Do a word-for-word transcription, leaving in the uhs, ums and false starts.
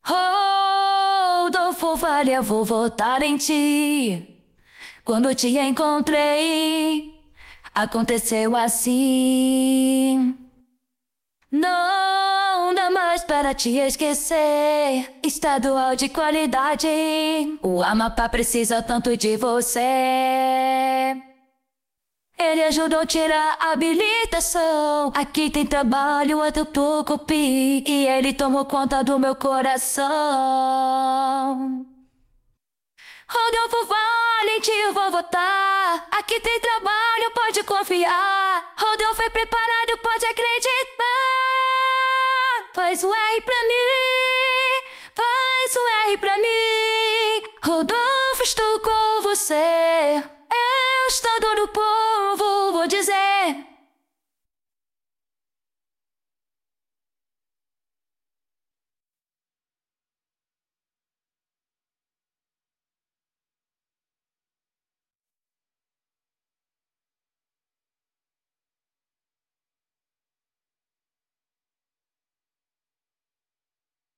Rodolfo Faria, vou votar em ti. Quando te encontrei, aconteceu assim. Não dá mais para te esquecer. Estadual de qualidade. O Amapá precisa tanto de você. Ele ajudou a tirar a habilitação. Aqui tem trabalho até o Tucupi. E ele tomou conta do meu coração. Rodolfo Valente, eu vou votar. Aqui tem trabalho, pode confiar. Rodolfo é preparado, pode acreditar. Faz o R pra mim, faz o R pra mim. Rodolfo, estou com você. Eu estou no povo.